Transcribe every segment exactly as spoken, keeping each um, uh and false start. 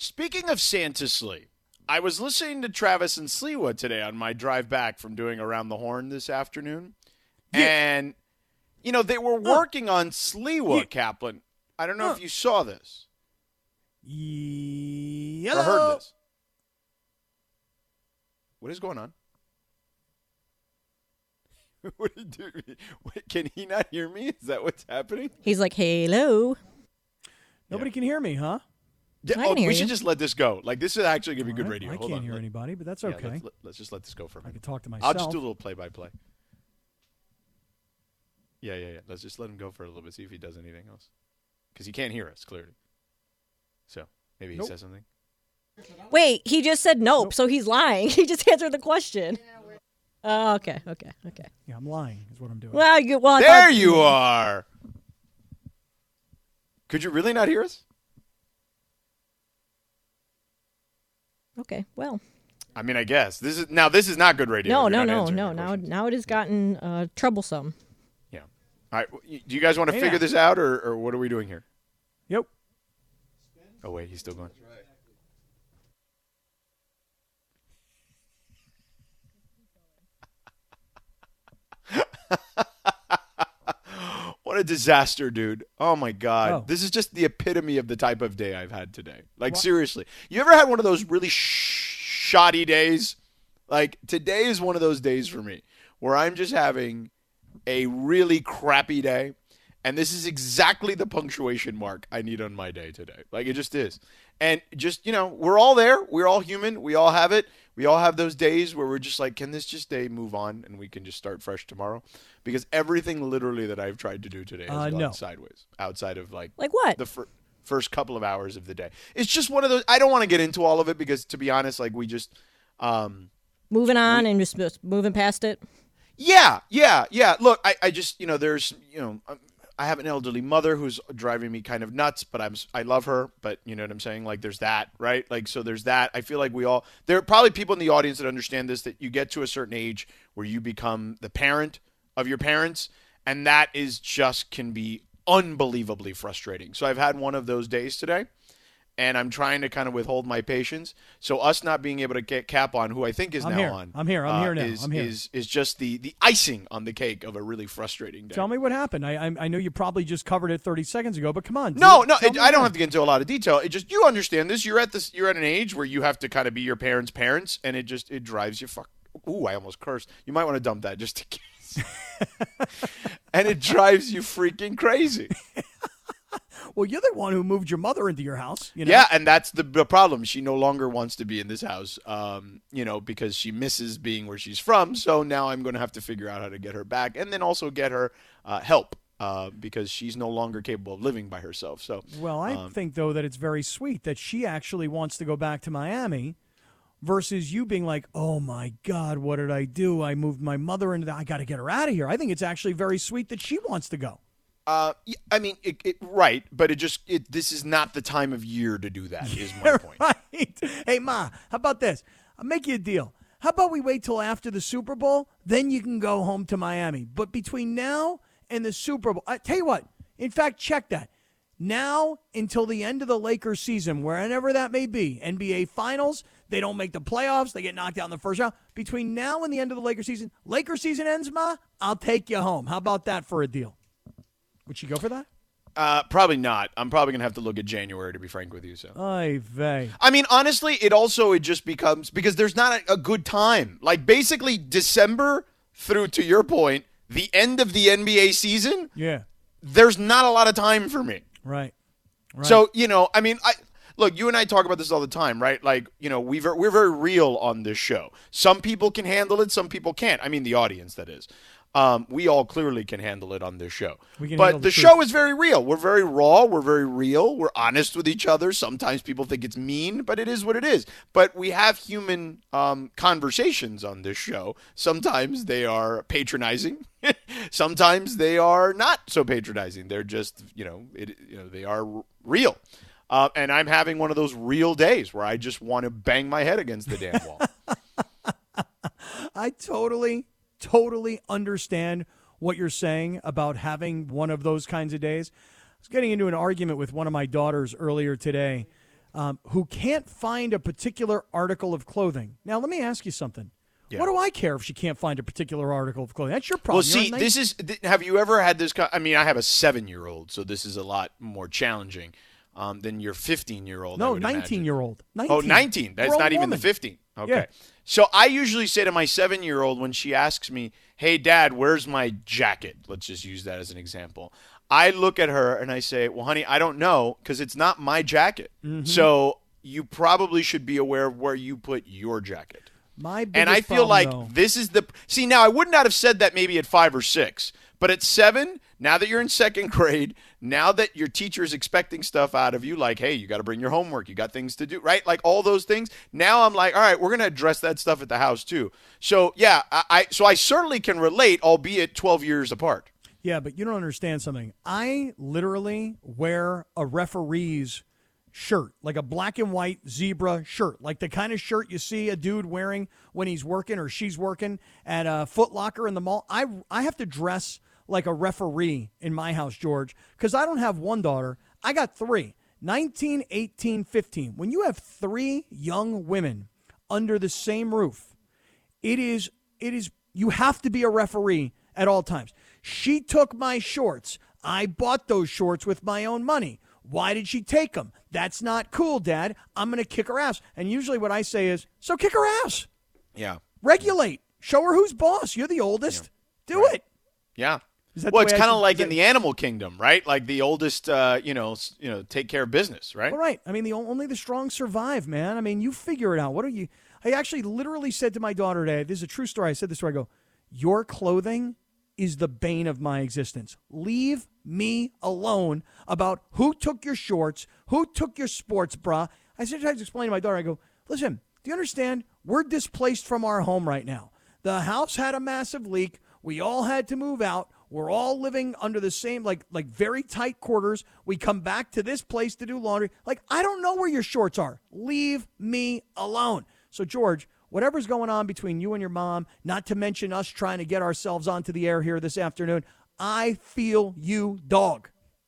Speaking of Santa Slee, I was listening to Travis and Sliwa today on my drive back from doing Around the Horn this afternoon. Yeah. And, you know, they were working uh, on Sliwa, yeah. Kaplan. I don't know uh, if you saw this. Yeah. Or heard this. What is going on? What are you doing? Can he not hear me? Is that what's happening? He's like, hello. Nobody yeah. can hear me, huh? Yeah, oh, we should just let this go. Like, this is actually going to be good right. radio. I Hold can't on. hear let, anybody, but that's yeah, okay. Let's, let, let's just let this go for a minute. I can talk to myself. I'll just do a little play-by-play. Yeah, yeah, yeah. Let's just let him go for a little bit, see if he does anything else. Because he can't hear us, clearly. So, maybe he nope. says something. Wait, he just said nope, nope, so he's lying. He just answered the question. Oh, okay, okay, okay. Yeah, I'm lying is what I'm doing. Well, you, well There you are. Could you really not hear us? Okay, well. I mean, I guess this is now. This is not good radio. No, no, no, no. Now, now it has gotten uh, troublesome. Yeah. All right. Do you guys want to hey figure now. this out, or, or what are we doing here? Yep. Oh wait, he's still going. What a disaster, dude. Oh, my God. Oh. This is just the epitome of the type of day I've had today. Like, what? Seriously. You ever had one of those really sh- shoddy days? Like, today is one of those days for me where I'm just having a really crappy day, and this is exactly the punctuation mark I need on my day today. Like, it just is. And just, you know, we're all there. We're all human. We all have it. We all have those days where we're just like, can this just day move on and we can just start fresh tomorrow? Because everything literally that I've tried to do today has uh, gone no. sideways outside of like, like what? the fir- first couple of hours of the day. It's just one of those. I don't want to get into all of it because, to be honest, like we just um, moving on we, and just moving past it. Yeah, yeah, yeah. Look, I, I just, you know, there's, you know, I have an elderly mother who's driving me kind of nuts, but I'm, I love her. But you know what I'm saying? Like, there's that, right? Like, so there's that. I feel like we all, there are probably people in the audience that understand this, that you get to a certain age where you become the parent of your parents, and that is just can be unbelievably frustrating. So I've had one of those days today, and I'm trying to kind of withhold my patience. So us not being able to get Cap on, who I think is I'm now here. on, I'm here. I'm uh, here now. Is, I'm here. Is is just the the icing on the cake of a really frustrating day. Tell me what happened. I I, I know you probably just covered it thirty seconds ago, but come on. No, no, it, I don't have to get into a lot of detail. It just you understand this. You're at this. You're at an age where you have to kind of be your parents' parents, and it just it drives you fuck. Ooh, I almost cursed. You might want to dump that just in case. And it drives you freaking crazy. Well, you're the one who moved your mother into your house. You know? Yeah, and that's the, the problem. She no longer wants to be in this house, um, you know, because she misses being where she's from. So now I'm going to have to figure out how to get her back and then also get her uh, help uh, because she's no longer capable of living by herself. So, well, I um, think, though, that it's very sweet that she actually wants to go back to Miami versus you being like, oh, my God, what did I do? I moved my mother into that. I got to get her out of here. I think it's actually very sweet that she wants to go. Uh, I mean, it, it, right, but it just it, this is not the time of year to do that. Is my point. Right? Hey, Ma, how about this? I'll make you a deal. How about we wait till after the Super Bowl, then you can go home to Miami. But between now and the Super Bowl, I tell you what. In fact, check that. Now until the end of the Lakers season, wherever that may be, N B A Finals, they don't make the playoffs, they get knocked out in the first round. Between now and the end of the Lakers season, Lakers season ends, Ma. I'll take you home. How about that for a deal? Would she go for that? Uh, probably not. I'm probably going to have to look at January, to be frank with you. So, Oy vey. I mean, honestly, it also, it just becomes, because there's not a, a good time. Like, basically, December through, to your point, the end of the N B A season, yeah, there's not a lot of time for me. Right. Right. So, you know, I mean, I look, you and I talk about this all the time, right? Like, you know, we've, we're very real on this show. Some people can handle it. Some people can't. I mean, the audience, that is. Um, we all clearly can handle it on this show. But the, the show is very real. We're very raw. We're very real. We're honest with each other. Sometimes people think it's mean, but it is what it is. But we have human um, conversations on this show. Sometimes they are patronizing. Sometimes they are not so patronizing. They're just, you know, it, you know, they are r- real. Uh, and I'm having one of those real days where I just want to bang my head against the damn wall. I totally... totally understand what you're saying about having one of those kinds of days. I was getting into an argument with one of my daughters earlier today um, who can't find a particular article of clothing. Now, let me ask you something. Yeah. What do I care if she can't find a particular article of clothing? That's your problem. Well, You're see, nice- this is. Th- have you ever had this? Co- I mean, I have a seven-year-old, so this is a lot more challenging um, than your fifteen-year-old. No, nineteen-year-old. Oh, nineteen. That's Grown not even woman. the fifteen. Okay. Yeah. So I usually say to my seven-year-old when she asks me, "Hey, Dad, where's my jacket?" Let's just use that as an example. I look at her and I say, "Well, honey, I don't know because it's not my jacket. Mm-hmm. So you probably should be aware of where you put your jacket." My biggest And I feel problem, like though- this is the – see, now I would not have said that maybe at five or six. But at seven, now that you're in second grade, now that your teacher is expecting stuff out of you, like, hey, you got to bring your homework, you got things to do, right? Like all those things. Now I'm like, all right, we're going to address that stuff at the house too. So, yeah, I, I so I certainly can relate, albeit twelve years apart. Yeah, but you don't understand something. I literally wear a referee's shirt, like a black and white zebra shirt, like the kind of shirt you see a dude wearing when he's working or she's working at a Foot Locker in the mall. I, I have to dress like a referee in my house, George, because I don't have one daughter. I got three, nineteen, eighteen, fifteen. When you have three young women under the same roof, it is, it is, you have to be a referee at all times. She took my shorts. I bought those shorts with my own money. Why did she take them? That's not cool, Dad. I'm going to kick her ass. And usually what I say is, so kick her ass. Yeah. Regulate. Show her who's boss. You're the oldest. Do Right. it. Yeah. Is that Well, the it's way I kind of should- like is in that- the animal kingdom, right? Like the oldest, uh, you know, s- you know, take care of business, right? All right. I mean, the only the strong survive, man. I mean, you figure it out. What are you? I actually literally said to my daughter today, this is a true story. I said this to her. I go, your clothing is the bane of my existence. Leave me alone about who took your shorts, who took your sports bra. I said, I had to explain to my daughter, I go, listen, do you understand? We're displaced from our home right now. The house had a massive leak. We all had to move out. We're all living under the same, like, like very tight quarters. We come back to this place to do laundry. Like, I don't know where your shorts are. Leave me alone. So, George, whatever's going on between you and your mom, not to mention us trying to get ourselves onto the air here this afternoon, I feel you, dog.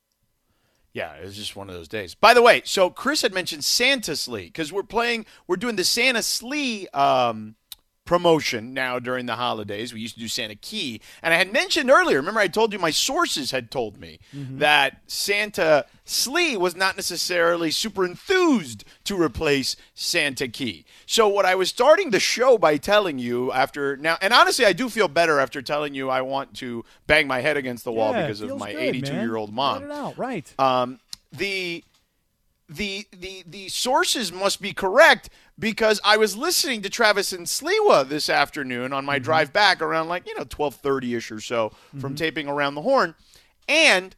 Yeah, it was just one of those days. By the way, so Chris had mentioned Santa Slee because we're playing, we're doing the Santa Slee um, promotion now during the holidays. We used to do Santa Key. And I had mentioned earlier, remember I told you my sources had told me mm-hmm. that Santa Slee was not necessarily super enthused to replace Santa Key. So what I was starting the show by telling you after now, and honestly, I do feel better after telling you I want to bang my head against the wall Yeah, because of feels my good, eighty-two-year-old mom. Let it out, right. Um, the the the the sources must be correct because I was listening to Travis and Sliwa this afternoon on my mm-hmm. drive back around like you know twelve thirty ish or so mm-hmm. from taping Around the Horn, and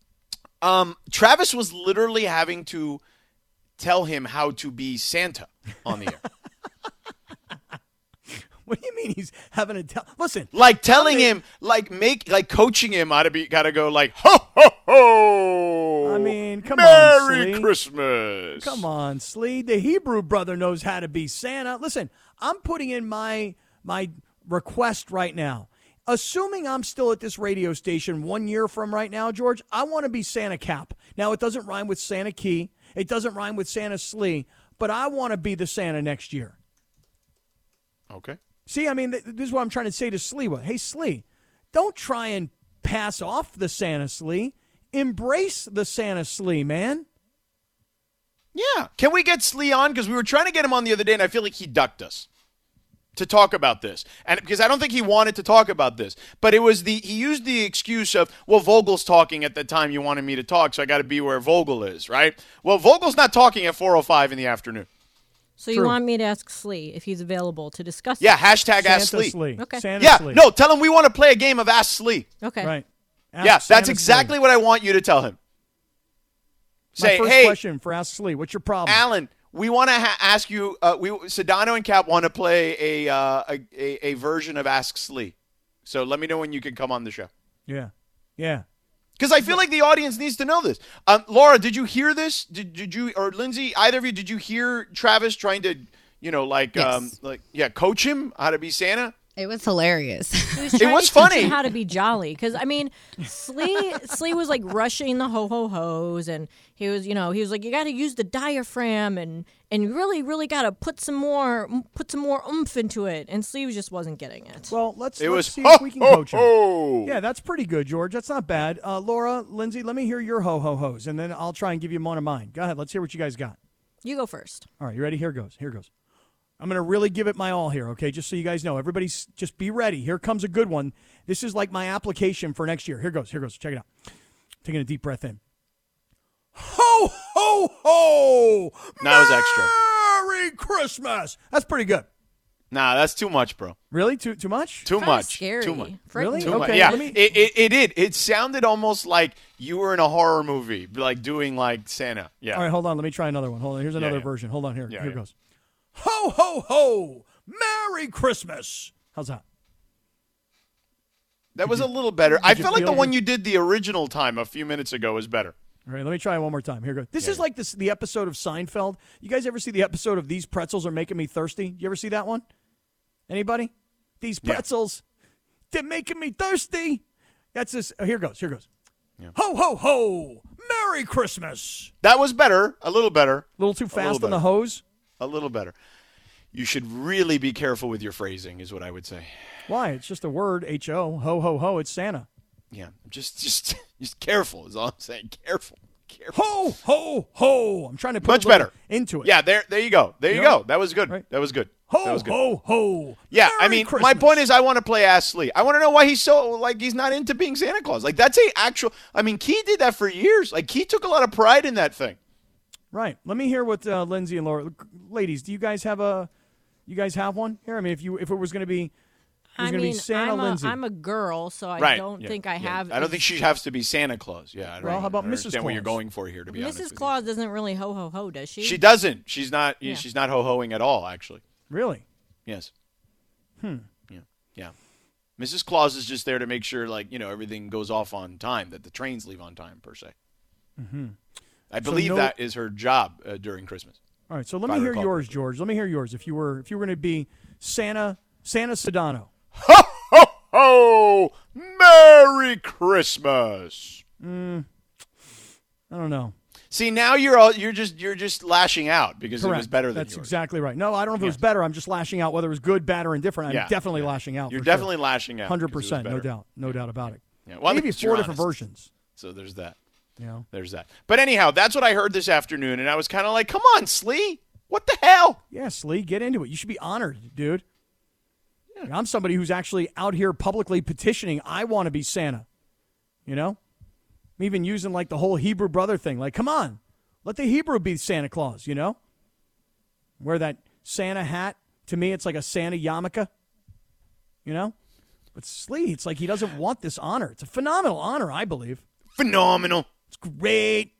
um, Travis was literally having to tell him how to be Santa on the air. What do you mean he's having to tell? Listen, like telling I mean, him, like make, like coaching him how to be, got to go like ho ho ho. I mean, come Merry on, Merry Christmas. Come on, Slee. The Hebrew brother knows how to be Santa. Listen, I'm putting in my my request right now. Assuming I'm still at this radio station one year from right now, George, I want to be Santa Cap. Now, it doesn't rhyme with Santa Key. It doesn't rhyme with Santa Slee, but I want to be the Santa next year. Okay. See, I mean, th- this is what I'm trying to say to Sliwa. Hey, Slee, don't try and pass off the Santa Slee. Embrace the Santa Slee, man. Yeah. Can we get Slee on? Because we were trying to get him on the other day, and I feel like he ducked us to talk about this. And because I don't think he wanted to talk about this. But it was the he used the excuse of, well, Vogel's talking at the time you wanted me to talk, so I got to be where Vogel is, right? Well, Vogel's not talking at four oh five in the afternoon. So you True. want me to ask Slee if he's available to discuss Yeah, it? hashtag Santa Ask Slee. Slee. Okay. Santa yeah, Slee. no, tell him we want to play a game of Ask Slee. Okay. Right. Ask yeah, Santa that's exactly Slee. what I want you to tell him. Say, My first hey, question for Ask Slee, what's your problem? Alan, we want to ha- ask you, uh, we Sedano and Cap want to play a, uh, a, a a version of Ask Slee. So let me know when you can come on the show. Yeah. Yeah. Because I feel like the audience needs to know this. Um, Laura, did you hear this? Did, did you, or Lindsay, either of you, did you hear Travis trying to, you know, like, yes. um, like, yeah, coach him how to be Santa? It was hilarious. He was trying was to teach funny. him how to be jolly. Because, I mean, Slee, Slee was like rushing the ho-ho-hos. And he was, you know, he was like, you got to use the diaphragm and and you really, really got to put some more put some more oomph into it. And Slee just wasn't getting it. Well, let's, It let's was see ho, if we can ho, coach him. ho. Yeah, that's pretty good, George. That's not bad. Uh, Laura, Lindsay, let me hear your ho-ho-hos, and then I'll try and give you one of mine. Go ahead. Let's hear what you guys got. You go first. All right, you ready? Here goes. Here goes. I'm going to really give it my all here, okay, just so you guys know. Everybody's just be ready. Here comes a good one. This is like my application for next year. Here goes. Here goes. Check it out. Taking a deep breath in. Ho, ho, ho! That was extra. Merry Christmas! That's pretty good. Nah, that's too much, bro. Really? Too too much? Too Kinda much. Scary. Too much. Frightening. Really? Too much. Okay, Yeah, let me- it, it it did. It sounded almost like you were in a horror movie, like doing like Santa. Yeah. All right, hold on. Let me try another one. Hold on. Here's another yeah. version. Hold on. Here, Yeah, here yeah. goes. Ho, ho, ho! Merry Christmas! How's that? That was a little better. I you felt like the feel one it? you did the original time a few minutes ago was better. All right, let me try it one more time. Here goes. This is like this the episode of Seinfeld. You guys ever see the episode of These Pretzels Are Making Me Thirsty? You ever see that one? Anybody? These Yeah. pretzels, they're making me thirsty. That's this. Oh, here goes. Here goes. Ho, ho, ho! Merry Christmas! That was better. A little better. A little too fast little on the better. hose. A little better. You should really be careful with your phrasing, is what I would say. Why? It's just a word. H O. Ho, ho, ho. It's Santa. Yeah, just just just careful is all I'm saying. Careful. Careful. Ho, ho, ho! I'm trying to put Much a little better. into it. Yeah, there there you go. There you, You go. know? That was good. Right. That was good. Ho, that was good. ho, ho! Yeah, I Merry mean, Christmas. my point is, I want to play Ask Lee. I want to know why he's so like he's not into being Santa Claus. Like that's a actual. I mean, Key did that for years. Like Key took a lot of pride in that thing. Right. Let me hear what uh, Lindsay and Laura. Ladies, do you guys have a? You guys have one here? I mean, if you if it was going to be, it was I going to mean, be Santa I'm, a, Lindsay. I'm a girl, so I Right. don't Yeah. think I Yeah. have. I don't think she has to be Santa Claus. Yeah. I don't, Well, how about I don't Missus understand what you're Claus? going for here. To be honest, Missus with Claus doesn't really ho ho ho, does she? you. She doesn't. She's not. Yeah. She's not ho hoing at all. Actually. really? Yes. Hmm. Yeah. Yeah. Missus Claus is just there to make sure, like you know, everything goes off on time. That the trains leave on time, per se. Mm-hmm. I believe no- that is her job uh, during Christmas. All right. So let If I me hear recall yours, correctly. George. Let me hear yours. If you were if you were going to be Santa Santa Sedano. Ho ho ho! Merry Christmas. I don't know. See, now you're all you're just you're just lashing out because Correct. it was better than That's yours. exactly right. No, I don't know if it was Yeah. better. I'm just lashing out whether it was good, bad, or indifferent. I'm Yeah. definitely Yeah. lashing out. You're for definitely sure. lashing out. Hundred because it was percent, no better. doubt, no doubt about it. Yeah. Well, Maybe it's four your different honesty. versions. So there's that. You know. There's that. But anyhow, that's what I heard this afternoon, and I was kind of like, "Come on, Slee, what the hell?" Yes, Lee, get into it. You should be honored, dude. I'm somebody who's actually out here publicly petitioning, I want to be Santa. You know? I'm even using like the whole Hebrew brother thing. Like, come on, let the Hebrew be Santa Claus, you know? Wear that Santa hat. To me, it's like a Santa yarmulke. You know? But Slee, it's like he doesn't want this honor. It's a phenomenal honor, I believe. Phenomenal. It's great.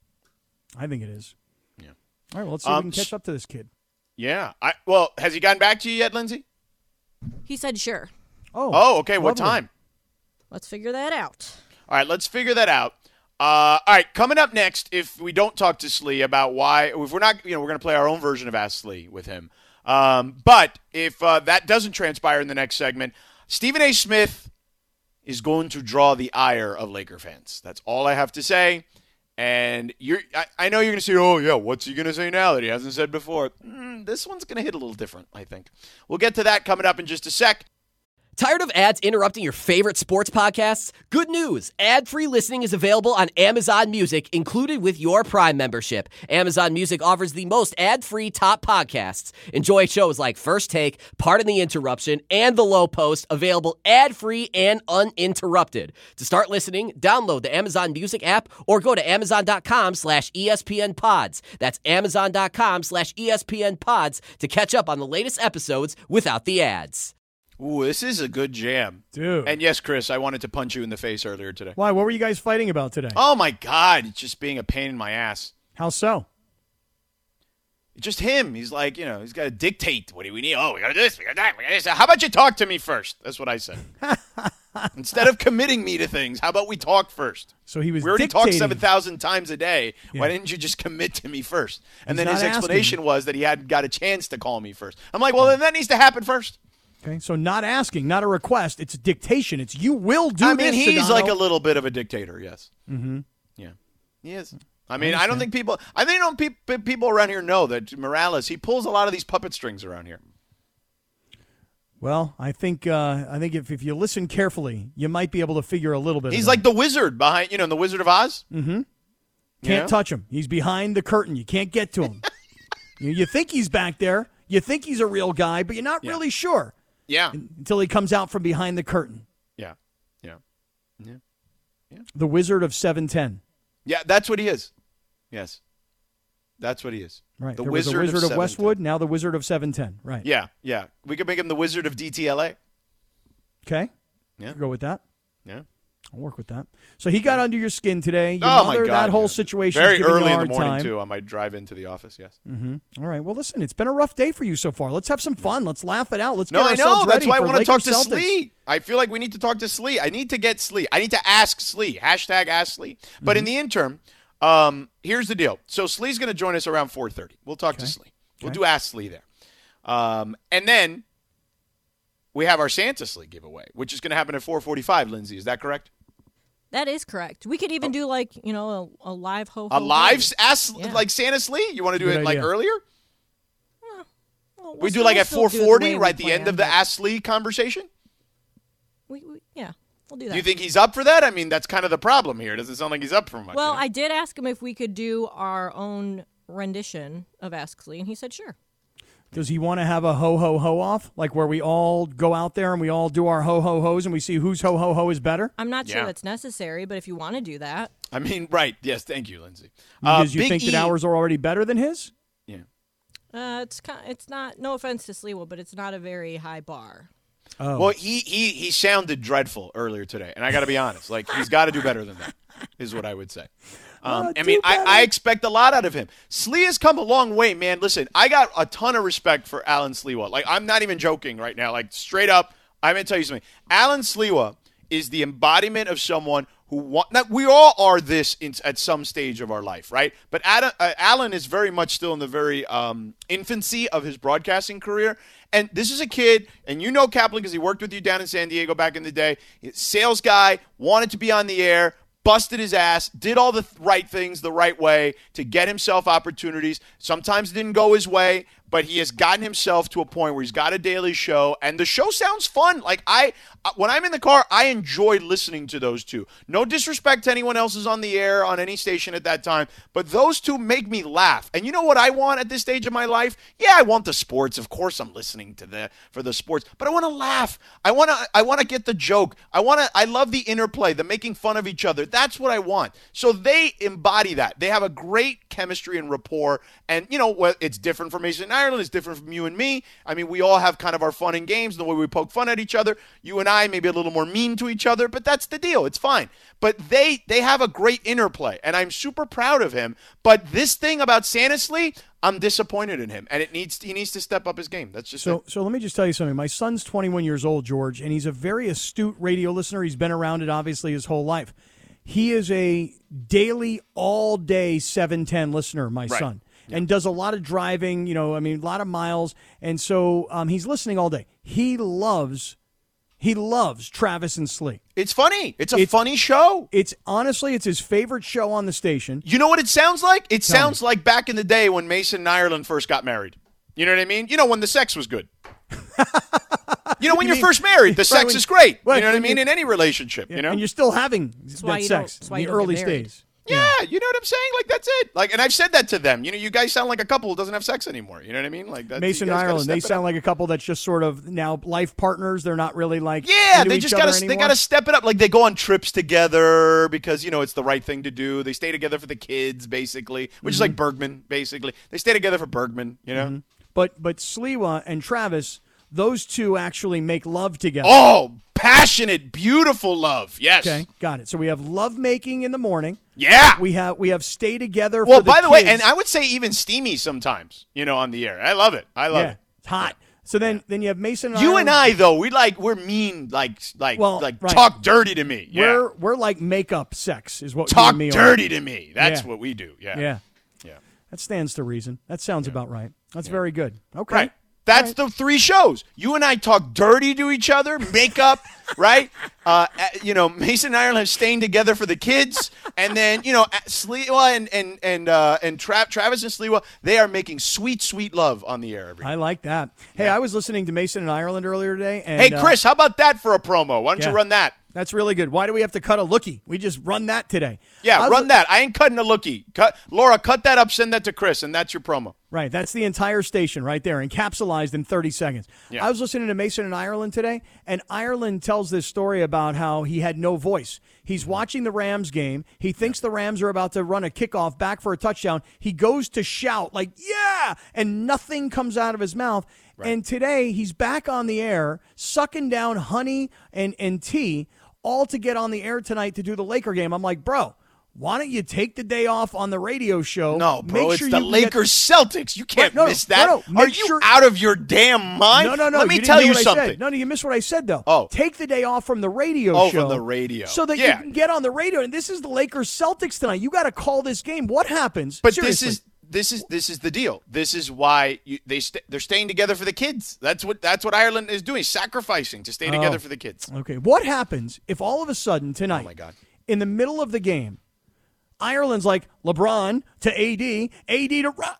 I think it is. Yeah. All right, well, let's see if we Um, can catch up to this kid. Yeah. I well, has he gotten back to you yet, Lindsay? He said sure. Oh, Oh, okay. What lovely. time? Let's figure that out. All right, let's figure that out. Uh, all right, coming up next, if we don't talk to Slee about why, if we're not, you know, we're going to play our own version of Ask Slee with him. Um, but if uh, that doesn't transpire in the next segment, Stephen A. Smith is going to draw the ire of Laker fans. That's all I have to say. And you're, I, I know you're going to say, oh, yeah, what's he going to say now that he hasn't said before? Mm, this one's going to hit a little different, I think. We'll get to that coming up in just a sec. Tired of ads interrupting your favorite sports podcasts? Good news. Ad-free listening is available on Amazon Music, included with your Prime membership. Amazon Music offers the most ad-free top podcasts. Enjoy shows like First Take, Pardon the Interruption, and The Low Post, available ad-free and uninterrupted. To start listening, download the Amazon Music app or go to amazon.com slash ESPN pods. That's amazon.com slash ESPN pods to catch up on the latest episodes without the ads. Ooh, this is a good jam. Dude. And yes, Chris, I wanted to punch you in the face earlier today. Why? What were you guys fighting about today? Oh, my God. It's just being a pain in my ass. How so? It's just him. He's like, you know, he's got to dictate. What do we need? Oh, we got to do this. We got that. We got this. How about you talk to me first? That's what I said. Instead of committing me to things, how about we talk first? So he was We already dictating. talk seven thousand times a day. Yeah. Why didn't you just commit to me first? And He's then his not asking. explanation was that he hadn't got a chance to call me first. I'm like, well, then that needs to happen first. Okay, so not asking, not a request. It's a dictation. It's you will do I this. mean, he's Sedano. like a little bit of a dictator, yes. Mm-hmm. Yeah, he is. I mean, I, I don't think people. I think don't pe- people around here know that Morales. He pulls a lot of these puppet strings around here. Well, I think uh, I think if, if you listen carefully, you might be able to figure a little bit. He's of like the wizard behind, you know, the Wizard of Oz. Mm-hmm. Can't Yeah. touch him. He's behind the curtain. You can't get to him. you, you think he's back there. You think he's a real guy, but you're not Yeah. really sure Yeah, until he comes out from behind the curtain. yeah, yeah, yeah. The Wizard of seven ten. Yeah, that's what he is. Yes, that's what he is. Right. The there Wizard, was a Wizard of, of Westwood, now the Wizard of seven ten. Right. Yeah, yeah. We could make him the Wizard of D T L A. Okay. Yeah. Go with that. Yeah. I'll work with that. So he got under your skin today. Your oh mother, my God! that whole yeah. situation Very giving early you a in hard the morning time. too. I might drive into the office. Yes. Mm-hmm. All right. Well, listen, it's been a rough day for you so far. Let's have some fun. Let's laugh it out. Let's No, get I ourselves know. That's ready why I for want to talk to Lakers Celtics. Slee. I feel like we need to talk to Slee. I need to get Slee. I need to ask Slee. Hashtag ask Slee. But Mm-hmm. in the interim, um, here's the deal. So Slee's going to join us around four thirty. We'll talk to Slee. We'll Okay. do Ask Slee there. Um, and then we have our Santa Slee giveaway, which is going to happen at four forty-five, Lindsay. Is that correct? That is correct. We could even do like you know a, a live ho. A ho, live ho. s- Ask Yeah. like Santa Slee? You want to do Good it like idea. earlier? Well, we'll We do still- like we'll at still do four it the forty, way we right at the end planned, of the but Ask Slee conversation? We, we, yeah, we'll do that. Do you think he's up for that? I mean, that's kind of the problem here. It doesn't sound like he's up for much. Well, you know? I did ask him if we could do our own rendition of Ask Slee, and he said sure. Does he want to have a ho ho ho off, like where we all go out there and we all do our ho ho hos and we see whose ho ho ho is better? I'm not sure Yeah. that's necessary, but if you want to do that, I mean, right. Yes, thank you, Lindsay. Uh, Because you Big think E- that ours are already better than his? Yeah. uh, it's kind, it's not. No offense to Sleewa, but it's not a very high bar. Oh. Well, he, he, he sounded dreadful earlier today, and I got to be honest. Like, he's got to do better than that, is what I would say. Um, Oh, I do mean, I, better. I expect a lot out of him. Slee has come a long way, man. Listen, I got a ton of respect for Alan Sleewa. Like, I'm not even joking right now. Like, straight up, I'm going to tell you something. Alan Sleewa is the embodiment of someone who want. Now, we all are this in, at some stage of our life, right? But Adam, uh, Alan is very much still in the very um, infancy of his broadcasting career. And this is a kid, and you know Kaplan because he worked with you down in San Diego back in the day. He's a sales guy, wanted to be on the air, busted his ass, did all the th- right things the right way to get himself opportunities. Sometimes it didn't go his way, but he has gotten himself to a point where he's got a daily show, and the show sounds fun. Like, I, uh, when I'm in the car, I enjoy listening to those two. No disrespect to anyone else who's on the air on any station at that time, but those two make me laugh. And you know what I want at this stage of my life? Yeah, I want the sports. Of course, I'm listening to the for the sports, but I want to laugh. I want to. I want to get the joke. I want to. I love the interplay, the making fun of each other. That's what I want. So they embody that. They have a great chemistry and rapport. And you know what? It's different from Mason Ireland. It's different from you and me. I mean, we all have kind of our fun and games, the way we poke fun at each other. You and I maybe a little more mean to each other, but that's the deal. It's fine. But they they have a great interplay, and I'm super proud of him. But this thing about Santa Slee, I'm disappointed in him, and it needs he needs to step up his game. That's just So, it. so let me just tell you something. My son's twenty-one years old, George, and he's a very astute radio listener. He's been around it, obviously, his whole life. He is a daily, all-day seven ten listener, my Right. son, and does a lot of driving, you know, I mean, a lot of miles. And so um, he's listening all day. He loves, he loves Travis and Slee. It's funny. It's a It's- funny show. It's honestly, it's his favorite show on the station. You know what it sounds like? It Tell sounds like back in the day when Mason and Ireland first got married. You know what I mean? You know, when the sex was good. You know, when You you are mean- first married, the right, sex when- is great. right, you know what I when mean? you- In any relationship, you know? And you're still having why that you don't- sex that's in why the you don't early get married. stages. Yeah, you know what I'm saying? Like, that's it. Like, and I've said that to them. You know, you guys sound like a couple who doesn't have sex anymore. You know what I mean? Like that. Mason you and guys gotta Ireland, they step it sound up. like a couple that's just sort of now life partners. They're not really like Yeah, into they each just other gotta they anymore. gotta step it up. Like they go on trips together because you know it's the right thing to do. They stay together for the kids, basically, which is like Bergman, basically. They stay together for Bergman. You know? But but Sliwa and Travis, those two actually make love together. Oh, passionate, beautiful love. Yes. Okay, got it. So we have love making in the morning. Yeah. We have we have stay together. Well, for the by the way, kids. and I would say even steamy sometimes. You know, on the air. I love it. I love yeah, it. it's hot. So then then you have Mason. And You and Ireland. I though, we like we're mean, like like Well, like right. talk dirty to me. Yeah. We're we're like makeup sex is what you talk and me are. dirty to me. That's Yeah. what we do. Yeah. Yeah, Yeah. that stands to reason. That sounds about right. That's very good. Okay. Right. That's the three shows. You and I talk dirty to each other, make up, right? Uh, you know, Mason and Ireland have staying together for the kids, and then you know, Sliwa and and and uh, and Tra- Travis and Sliwa, they are making sweet, sweet love on the air every day. I like that. Hey, Yeah. I was listening to Mason and Ireland earlier today. And, Hey, Chris, uh, how about that for a promo? Why don't yeah. you run that? That's really good. Why do we have to cut a lookie? We just run that today. Yeah, I was- run that. I ain't cutting a lookie. Cut, Laura, cut that up, send that to Chris, and that's your promo. Right, that's the entire station right there, encapsulated in thirty seconds. Yeah. I was listening to Mason in Ireland today, and Ireland tells this story about how he had no voice. He's watching the Rams game. He thinks the Rams are about to run a kickoff back for a touchdown. He goes to shout, like, yeah, and nothing comes out of his mouth. Right. And today he's back on the air, sucking down honey and, and tea, all to get on the air tonight to do the Laker game. I'm like, bro, why don't you take the day off on the radio show? No, bro, Make it's sure the you get- Lakers Celtics. You can't Right, no, no, miss that. no, no, Are make you sure- out of your damn mind? No, no, no. Let me you didn't tell hear you what I something. said. No, no, you missed what I said, though. Oh. Take the day off from the radio Oh, show. from the radio. So that Yeah. you can get on the radio. And this is the Lakers Celtics tonight. You got to call this game. What happens? But Seriously. this is this is this is the deal. This is why you, they st- they're staying together for the kids. That's what that's what Ireland is doing, sacrificing to stay together Oh. for the kids. Okay. What happens if all of a sudden tonight, Oh my God. in the middle of the game, Ireland's like LeBron to A D, A D to Ron,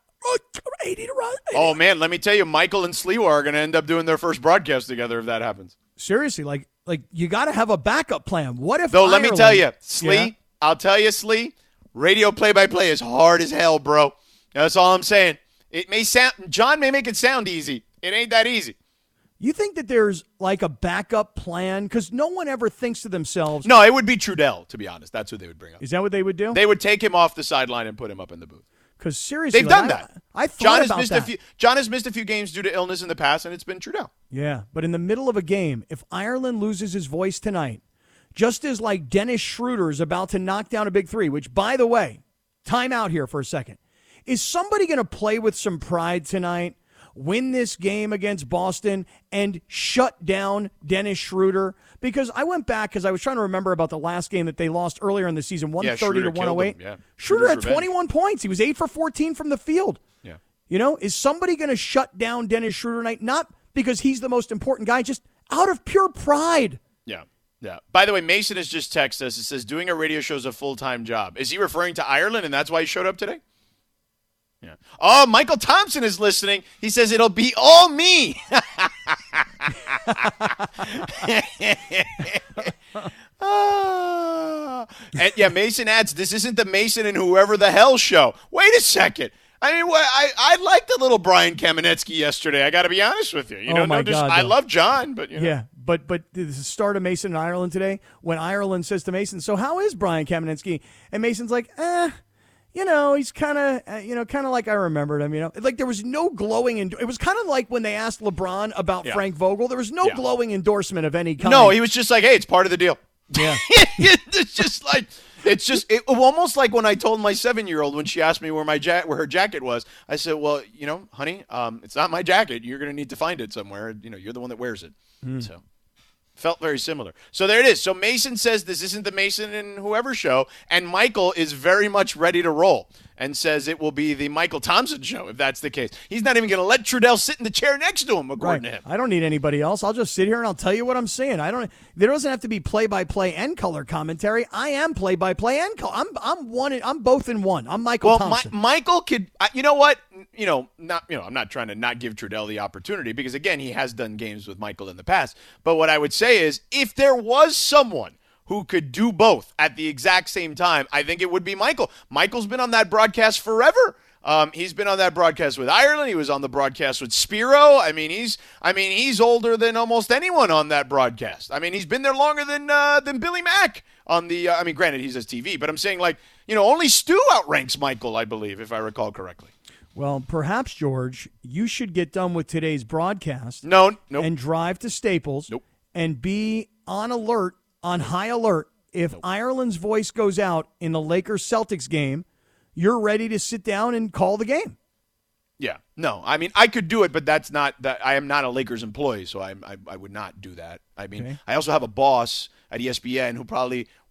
A D to Ron. Oh man, let me tell you, Michael and Sliwa are going to end up doing their first broadcast together if that happens. Seriously, like, like you got to have a backup plan. What if? Though, let me Ireland- tell you, Slee, Yeah? I'll tell you, Slee, radio play-by-play is hard as hell, bro. That's all I'm saying. It may sound, John may make it sound easy. It ain't that easy. You think that there's like a backup plan? Because no one ever thinks to themselves, No, it would be Trudell, to be honest. That's who they would bring up. is that what they would do? They would take him off the sideline and put him up in the booth. Because seriously, They've like, done I- that. I, thought John has about missed that. a few. John has missed a few games due to illness in the past, and it's been Trudell. Yeah, but in the middle of a game, if Ireland loses his voice tonight, just as like Dennis Schroeder is about to knock down a big three, which, by the way, time out here for a second. Is somebody going to play with some pride tonight, win this game against Boston, and shut down Dennis Schroeder? Because I went back because I was trying to remember about the last game that they lost earlier in the season, one thirty Schroeder to one oh eight. killed them, yeah. Schroeder had Schroeder's revenge. twenty-one points. He was eight for fourteen from the field. Yeah. You know, is somebody going to shut down Dennis Schroeder tonight? Not because he's the most important guy, just out of pure pride. Yeah. Yeah. By the way, Mason has just texted us. It says, doing a radio show is a full-time job. Is he referring to Ireland, and that's why he showed up today? Yeah. Oh, Michael Thompson is listening. He says, it'll be all me. Ah. And yeah, Mason adds, this isn't the Mason and whoever the hell show. Wait a second. I mean, what, I, I liked the little Brian Kamenetsky yesterday. I got to be honest with you. You Oh, know, my no dis- God, I though. love John, but you know. Yeah, but but the start of Mason and Ireland today, when Ireland says to Mason, "So how is Brian Kamenetsky?" and Mason's like, "Eh, you know, he's kind of, uh, you know, kind of like I remembered him. You know, like there was no glowing, and it was kind of like when they asked LeBron about Yeah. Frank Vogel. There was no Yeah. glowing endorsement of any kind. No, he was just like, hey, it's part of the deal. Yeah. It's just like, it's just it, almost like when I told my seven-year-old when she asked me where my ja- where her jacket was, I said, well, you know, honey, um, it's not my jacket. You're going to need to find it somewhere. You know, you're the one that wears it. So felt very similar. So there it is. So Mason says this isn't the Mason and whoever show, and Michael is very much ready to roll and says it will be the Michael Thompson show if that's the case. He's not even going to let Trudell sit in the chair next to him, according Right. to him. I don't need anybody else. I'll just sit here and I'll tell you what I'm saying. I don't. There doesn't have to be play-by-play and color commentary. I am play-by-play and color. I'm I'm one. in- I'm both in one. I'm Michael Well, Mi- Thompson. Michael could, I- you know what? You know, not you know, I'm not trying to not give Trudell the opportunity because again, he has done games with Michael in the past. But what I would say is, if there was someone who could do both at the exact same time, I think it would be Michael. Michael's been on that broadcast forever. Um, he's been on that broadcast with Ireland. He was on the broadcast with Spiro. I mean, he's, I mean, he's older than almost anyone on that broadcast. I mean, he's been there longer than uh, than Billy Mack on the. Uh, I mean, granted, he's his T V, but I'm saying like, you know, only Stu outranks Michael, I believe, if I recall correctly. Well, perhaps, George, you should get done with today's broadcast No, no, and drive to Staples Nope. and be on alert, on high alert. If Ireland's voice goes out in the Lakers-Celtics game, you're ready to sit down and call the game. yeah, no. I mean, I could do it, but that's not that. I am not a Lakers employee, so I, I, I would not do that. I mean, Okay. I also have a boss at E S P N who probably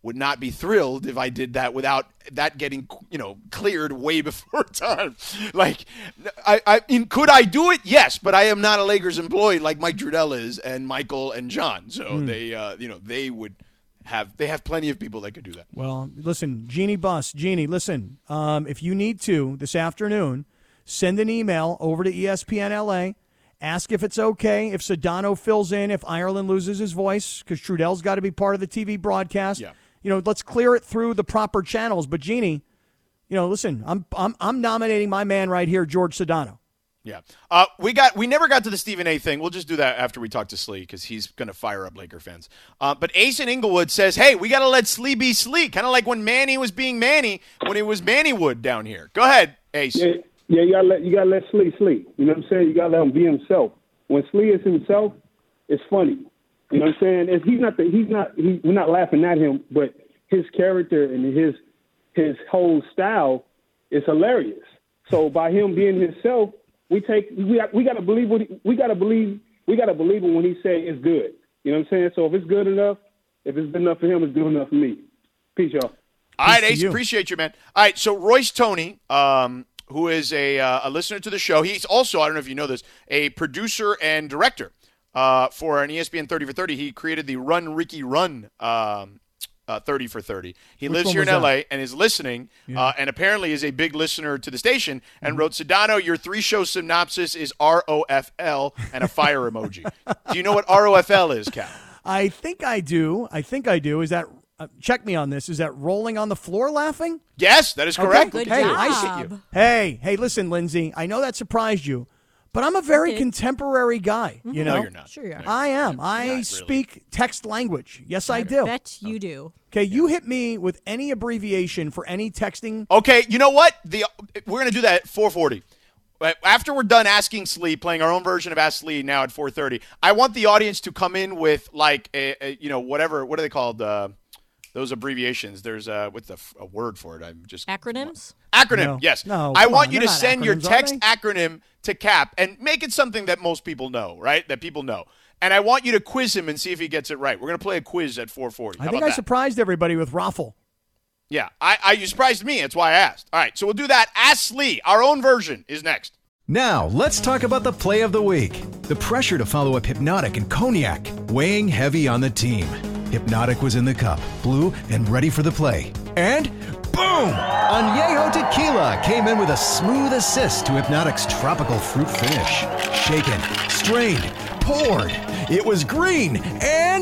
would not be thrilled if I did that without that getting, you know, cleared way before time. Like, I, I mean, could I do it? Yes, but I am not a Lakers employee like Mike Trudell is and Michael and John. So mm. they, uh, you know, they would have they have plenty of people that could do that. Well, listen, Jeannie Buss, Jeannie, listen, um, if you need to this afternoon, send an email over to E S P N L A. Ask if it's okay if Sedano fills in, if Ireland loses his voice, because Trudell's got to be part of the T V broadcast. Yeah. You know, let's clear it through the proper channels. But Jeannie, you know, listen, I'm I'm I'm nominating my man right here, George Sedano. Yeah. Uh, we got we never got to the Stephen A. thing. We'll just do that after we talk to Slee because he's going to fire up Laker fans. Uh, but Ace in Inglewood says, hey, we got to let Slee be Slee, kind of like when Manny was being Manny when it was Mannywood down here. Go ahead, Ace. Yeah, yeah you got to let you got to let Slee Slee. You know what I'm saying? You got to let him be himself. When Slee is himself, it's funny. You know what I'm saying? It's, he's not the, he's not he, we're not laughing at him, but his character and his his whole style is hilarious. So by him being himself, we take we we got to believe what he, we got to believe we got to believe him when he say it's good. You know what I'm saying? So if it's good enough, if it's good enough for him, it's good enough for me. Peace, y'all. All right, Ace, appreciate you, man. All right, so Royce Tony, um, who is a uh, a listener to the show, he's also, I don't know if you know this, a producer and director uh, for an E S P N thirty for thirty. He created the Run Ricky Run um, uh, thirty for thirty. He Which lives here in that? L A and is listening, yeah. uh, and apparently is a big listener to the station, and mm-hmm. wrote, Sedano, your three-show synopsis is R O F L and a fire emoji. Do you know what R O F L is, Cal? I think I do. I think I do. Is that uh, check me on this? Is that rolling on the floor laughing? Yes, that is correct. Okay. Good hey, job. I see you. Hey, hey, listen, Lindsay. I know that surprised you, but I'm a very Okay. contemporary guy. Mm-hmm. You know, No, you're not. Sure you are. I am. I really. speak text language. Yes, I do. Bet you do. Okay, you hit me with any abbreviation for any texting. Okay, you know what? The We're going to do that at four forty. After we're done asking Slee, playing our own version of Ask Slee now at four thirty, I want the audience to come in with, like, a, a you know, whatever, what are they called? Uh, those abbreviations. There's a, what's the, a word for it? I'm just Acronyms? Acronym, No. yes. No, I come want on, you they're to not send your acronyms, are text they? acronym to Cap and make it something that most people know, right? That people know. And I want you to quiz him and see if he gets it right. We're going to play a quiz at four forty. I How think about I that? surprised everybody with Raffle. Yeah, I, I, you surprised me. That's why I asked. All right, so we'll do that. Ask Slee. Our own version is next. Now, let's talk about the play of the week. The pressure to follow up Hypnotic and Cognac, weighing heavy on the team. Hypnotic was in the cup, blue, and ready for the play. And boom! Añejo Tequila came in with a smooth assist to Hypnotic's tropical fruit finish. Shaken, strained, poured. It was green and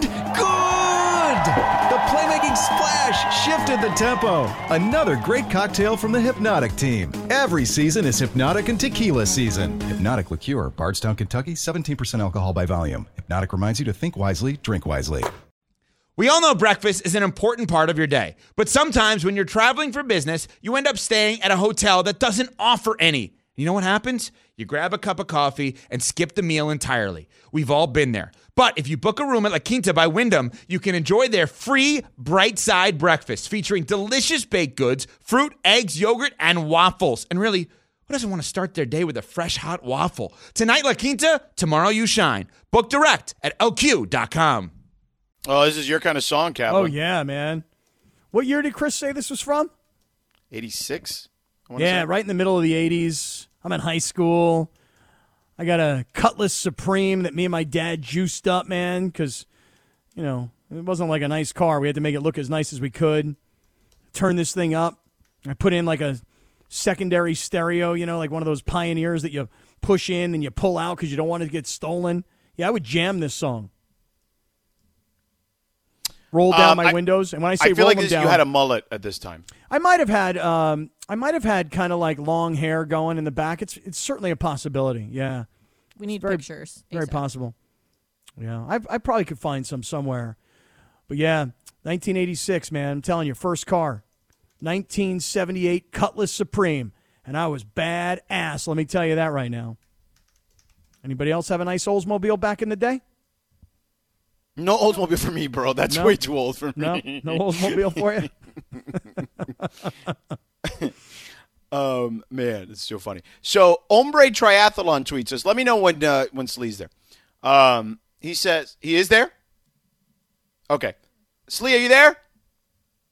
good! The playmaking splash shifted the tempo. Another great cocktail from the Hypnotic team. Every season is Hypnotic and Tequila season. Hypnotic Liqueur, Bardstown, Kentucky, seventeen percent alcohol by volume. Hypnotic reminds you to think wisely, drink wisely. We all know breakfast is an important part of your day, but sometimes when you're traveling for business, you end up staying at a hotel that doesn't offer any. You know what happens? You grab a cup of coffee and skip the meal entirely. We've all been there. But if you book a room at La Quinta by Wyndham, you can enjoy their free Bright Side breakfast featuring delicious baked goods, fruit, eggs, yogurt, and waffles. And really, who doesn't want to start their day with a fresh, hot waffle? Tonight, La Quinta, tomorrow you shine. Book direct at L Q dot com. Oh, this is your kind of song, Kaplan. Oh, yeah, man. What year did Chris say this was from? eighty-six? Yeah, right in the middle of the eighties. I'm in high school. I got a Cutlass Supreme that me and my dad juiced up, man, because, you know, it wasn't like a nice car. We had to make it look as nice as we could. Turn this thing up. I put in like a secondary stereo, you know, like one of those Pioneers that you push in and you pull out because you don't want it to get stolen. Yeah, I would jam this song. Roll down Um, my I- windows, and when I say I feel roll like them this, down, you had a mullet at this time. I might have had, um, I might have had kind of like long hair going in the back. It's it's certainly a possibility. Yeah, We need very- pictures. very ASAP. possible. Yeah, I I probably could find some somewhere. But yeah, nineteen eighty-six, man. I'm telling you, first car, nineteen seventy-eight Cutlass Supreme, and I was badass. Let me tell you that right now. Anybody else have a nice Oldsmobile back in the day? No Oldsmobile for me, bro. That's No. way too old for No, me. no Oldsmobile for you. Um, man, it's so funny. So, Ombre Triathlon tweets us. Let me know when uh, when Slee's there. Um, he says he is there. Okay, Slee, are you there?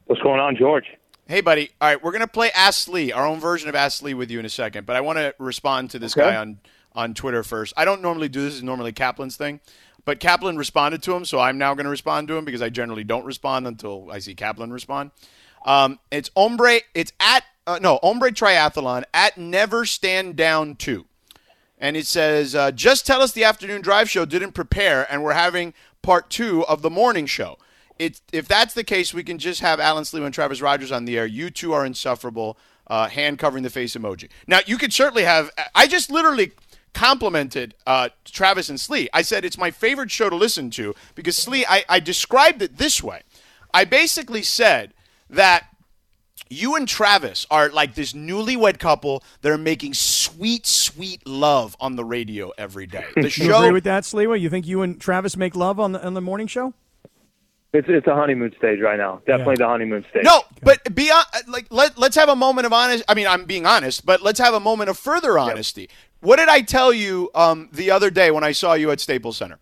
What's going on, George? Hey, buddy. All right, we're going to play Ask Slee, our own version of Ask Slee with you in a second, but I want to respond to this Okay. guy on, on Twitter first. I don't normally do this. This is normally Kaplan's thing, but Kaplan responded to him, so I'm now going to respond to him because I generally don't respond until I see Kaplan respond. Um, it's Ombre. It's at, uh, no, Ombre Triathlon at Never Stand Down two. And it says, uh, just tell us the afternoon drive show didn't prepare, and we're having part two of the morning show. It, if that's the case, we can just have Alan Slee and Travis Rogers on the air. You two are insufferable. Uh, hand covering the face emoji. Now, you could certainly have – I just literally complimented uh, Travis and Slee. I said it's my favorite show to listen to because Slee, I, I described it this way. I basically said that you and Travis are like this newlywed couple that are making sweet, sweet love on the radio every day. The You show agree with that, Sliwa? You think you and Travis make love on the on the morning show? It's it's a honeymoon stage right now. Definitely the honeymoon stage. No, but be hon- like let let's have a moment of honest. I mean, I'm being honest, but let's have a moment of further honesty. What did I tell you um, the other day when I saw you at Staples Center?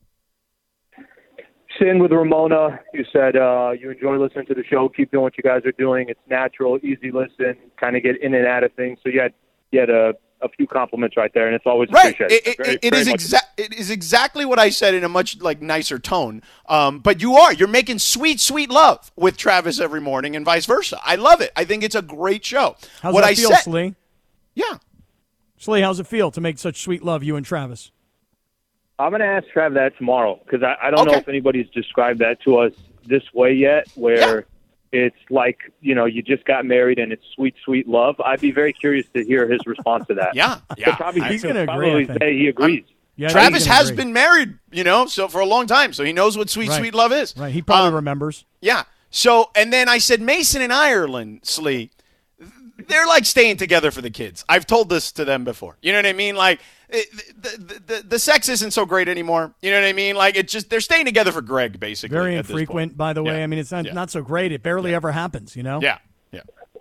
Sitting with Ramona, you said uh, you enjoy listening to the show. Keep doing what you guys are doing. It's natural, easy listen, kind of get in and out of things. So you had you had a, a few compliments right there, and it's always Right. appreciated. It, it, Very- it, it very is much- exact. It is exactly what I said in a much like nicer tone. Um, but you are you're making sweet, sweet love with Travis every morning, and vice versa. I love it. I think it's a great show. How's what that I feel, said, Slee? yeah. Slee, how's it feel to make such sweet love, you and Travis? I'm going to ask Trav that tomorrow because I, I don't know Okay. if anybody's described that to us this way yet, where it's like, you know, you just got married and it's sweet, sweet love. I'd be very curious to hear his response to that. Yeah, He'll yeah. probably, He's he'll gonna agree, probably I think. say he agrees. Yeah, Travis he's gonna has agree. been married, you know, so for a long time, so he knows what sweet, Right. sweet love is. Right, he probably Um, remembers. Yeah. So, and then I said Mason and Ireland, Slee, they're like staying together for the kids. I've told this to them before. You know what I mean? Like, it, the, the, the, the sex isn't so great anymore. You know what I mean? Like, it's just, they're staying together for Greg, basically. Very at this infrequent, point. by the way. Yeah. I mean, it's not, Yeah. not so great. It barely ever happens, you know? Yeah. Yeah.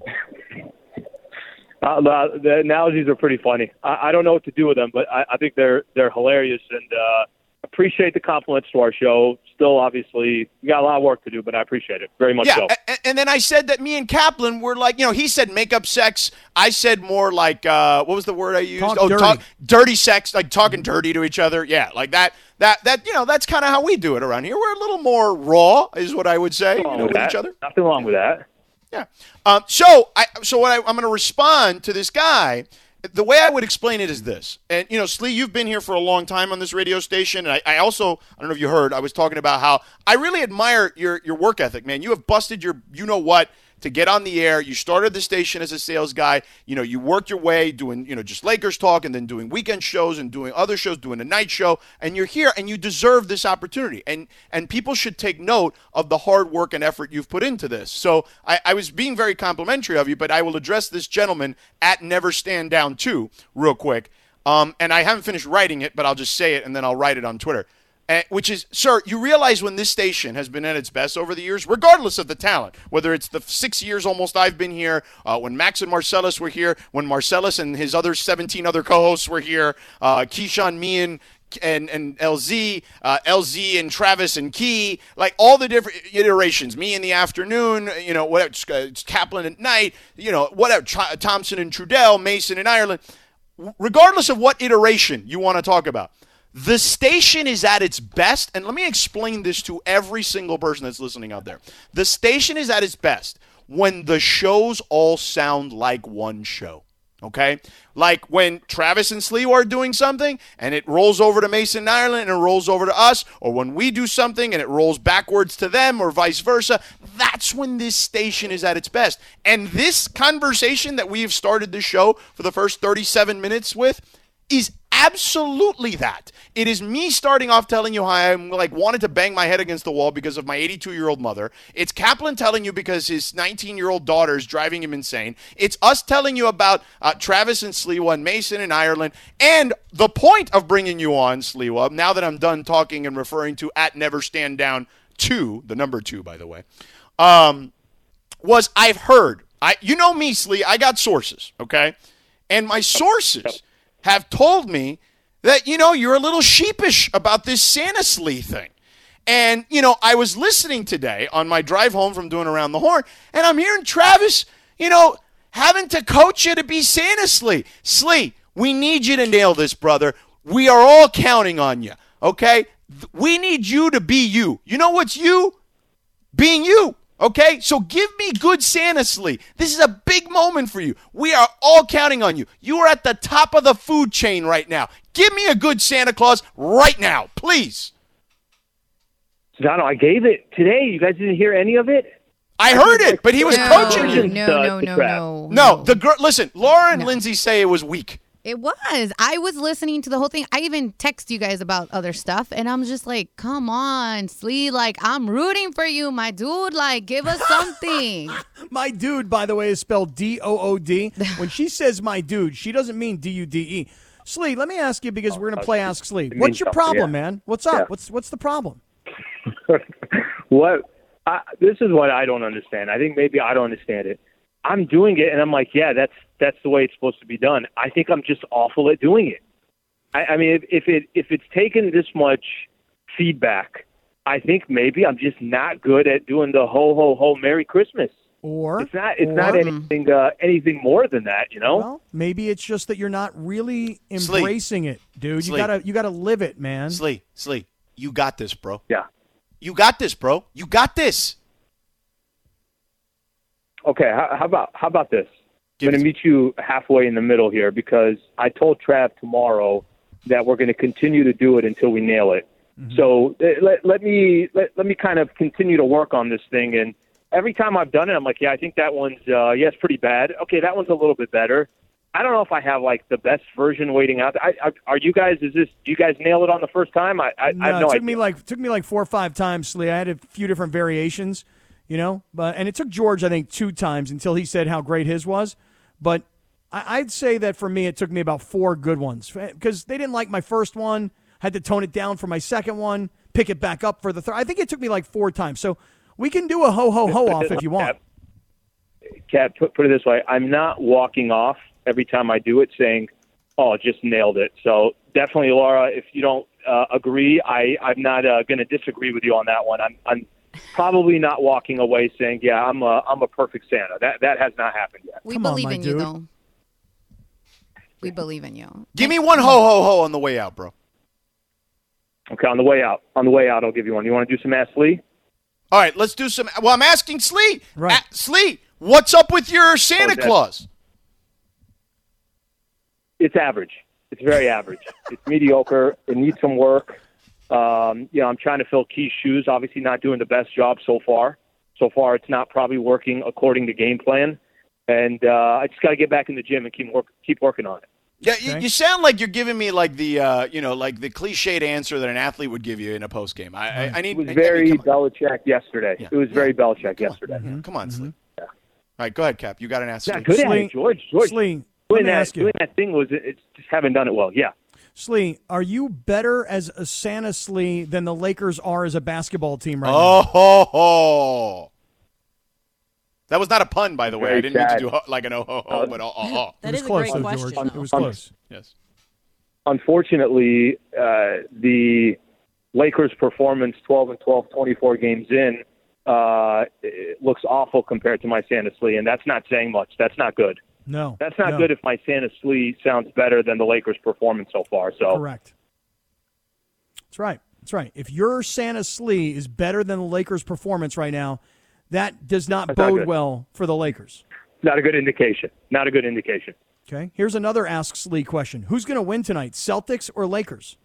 Uh, the, the analogies are pretty funny. I, I don't know what to do with them, but I, I think they're they're hilarious, and uh, appreciate the compliments to our show. Still, obviously, we got a lot of work to do, but I appreciate it very much. Yeah, So. a- and then I said that me and Kaplan were like, you know, he said makeup sex. I said more like, uh, what was the word I used? Talk oh, dirty. talk dirty sex, like talking dirty to each other. Yeah, like that. That that you know, that's kind of how we do it around here. We're a little more raw, is what I would say, you Nothing wrong know, with with that. each other. Nothing wrong with that. Yeah. Um, so I so what I, I'm going to respond to this guy. The way I would explain it is this, and you know, Slee, you've been here for a long time on this radio station, and I, I also I don't know if you heard, I was talking about how I really admire your your work ethic, man. You have busted your you know what to get on the air. You started the station as a sales guy. You know, you worked your way doing you know just Lakers talk, and then doing weekend shows and doing other shows, doing a night show, and you're here, and you deserve this opportunity, and and people should take note of the hard work and effort you've put into this. So I, I was being very complimentary of you, but I will address this gentleman at Never Stand Down two real quick. Um, and I haven't finished writing it, but I'll just say it, and then I'll write it on Twitter. Uh, which is, sir, you realize when this station has been at its best over the years, regardless of the talent, whether it's the six years almost I've been here, uh, when Max and Marcellus were here, when Marcellus and his other seventeen other co-hosts were here, uh, Keyshawn, me, and and and L Z, uh, L Z and Travis and Key, like all the different iterations. Me in the afternoon, you know, whatever. Uh, Kaplan at night, you know, whatever. Tr- Thompson and Trudell, Mason and Ireland. Regardless of what iteration you want to talk about, the station is at its best, and let me explain this to every single person that's listening out there. The station is at its best when the shows all sound like one show. Okay? Like when Travis and Slee are doing something and it rolls over to Mason and Ireland and it rolls over to us, or when we do something and it rolls backwards to them or vice versa, that's when this station is at its best. And this conversation that we have started this show for the first thirty-seven minutes with is absolutely that. It is me starting off telling you how I'm like wanted to bang my head against the wall because of my eighty-two-year-old mother. It's Kaplan telling you because his nineteen-year-old daughter is driving him insane. It's us telling you about uh, Travis and Sliwa and Mason and Ireland. And the point of bringing you on, Sliwa, now that I'm done talking and referring to at Never Stand Down two, the number two, by the way, um, was I've heard. I, you know me, Slee, I got sources, okay? And my sources have told me that, you know, you're a little sheepish about this Santa Slee thing. And, you know, I was listening today on my drive home from doing Around the Horn, and I'm hearing Travis, you know, having to coach you to be Santa Slee. Slee, we need you to nail this, brother. We are all counting on you, okay? We need you to be you. You know what's you? Being you, okay? So give me good Santa Slee. This is a big moment for you. We are all counting on you. You are at the top of the food chain right now. Give me a good Santa Claus right now, please. Dono, I gave it today. You guys didn't hear any of it? I heard it, but he was no, coaching you. No, no, no, no. No, the girl. Listen, Laura and No. Lindsay say it was weak. It was. I was listening to the whole thing. I even text you guys about other stuff, and I'm just like, come on, Slee. Like, I'm rooting for you, my dude. Like, give us something. My dude, by the way, is spelled D O O D. When she says my dude, she doesn't mean D U D E. Slee, let me ask you, because we're going to play Ask Slee. It What's means your something, problem, yeah. man? What's up? Yeah. What's what's the problem? What? I, this is what I don't understand. I think maybe I don't understand it. I'm doing it, and I'm like, yeah, that's that's the way it's supposed to be done. I think I'm just awful at doing it. I, I mean, if, if it if it's taken this much feedback, I think maybe I'm just not good at doing the ho ho ho Merry Christmas. Or It's not it's or, not anything uh, anything more than that, you know. Well, maybe it's just that you're not really Slee. embracing it, dude. Slee. You gotta you gotta live it, man. Slee, Slee, you got this, bro. Yeah. You got this, bro. You got this. Okay, how, how about how about this? Give I'm going it to meet you halfway in the middle here, because I told Trav tomorrow that we're going to continue to do it until we nail it. Mm-hmm. So uh, let, let me let, let me kind of continue to work on this thing. And every time I've done it, I'm like, yeah, I think that one's uh, yeah, it's pretty bad. Okay, that one's a little bit better. I don't know if I have like the best version waiting out. I, I, are you guys? Is this? Do you guys nail it on the first time? I, I, No, I have no it took idea. me like took me like four or five times, Slee. I had a few different variations, you know, but and it took George, I think, two times until he said how great his was. But I, I'd say that for me, it took me about four good ones, because they didn't like my first one. Had to tone it down for my second one, pick it back up for the third. I think it took me like four times. So we can do a ho ho ho off if you want. Kat, put, put it this way. I'm not walking off every time I do it saying, oh, just nailed it. So definitely, Laura, if you don't uh, agree, I, I'm not uh, going to disagree with you on that one. I'm, I'm probably not walking away saying, yeah, I'm a, I'm a perfect Santa. That that has not happened yet. We Come on, believe my in you, dude. though. We believe in you. Give me one ho ho ho on the way out, bro. Okay, on the way out. On the way out, I'll give you one. You want to do some Ask Lee? All right, let's do some. Well, I'm asking Slee. Right. A- Slee, what's up with your Santa Oh, that- Claus? It's average. It's very average. It's mediocre. It needs some work. Um, you know, I'm trying to fill Key's shoes. Obviously, not doing the best job so far. So far, it's not probably working according to game plan. And uh, I just got to get back in the gym and keep work, keep working on it. Yeah, you, Okay. you sound like you're giving me like the uh, you know, like the cliched answer that an athlete would give you in a post game. I, I, I need. It was I- I very mean, come on. Belichick yesterday. Yeah. It was very Belichick Come on. yesterday. Come on, Slee. All right, go ahead, Cap. You got an answer. Yeah, good at Slee- it, George. George, Slee, let doing me that, ask you. doing that thing was it's just haven't done it well. Yeah. Slee, are you better as a Santa Slee than the Lakers are as a basketball team right Oh now? ho ho! That was not a pun, by the way. I Very didn't mean to sad. do ho- like an oh ho ho, but oh oh oh. That It was is a close, great though, question. George. though. It was close. Yes. Unfortunately, uh, the Lakers' performance twelve and twelve, twenty-four games in, uh, it looks awful compared to my Santa Slee, and that's not saying much. That's not good. No. That's not no. good if my Santa Slee sounds better than the Lakers' performance so far. So Correct. That's right. That's right. If your Santa Slee is better than the Lakers' performance right now, that does not That's not bode good. well for the Lakers. not a good indication. Not a good indication. Okay. Here's another Ask Slee question. Who's going to win tonight, Celtics or Lakers?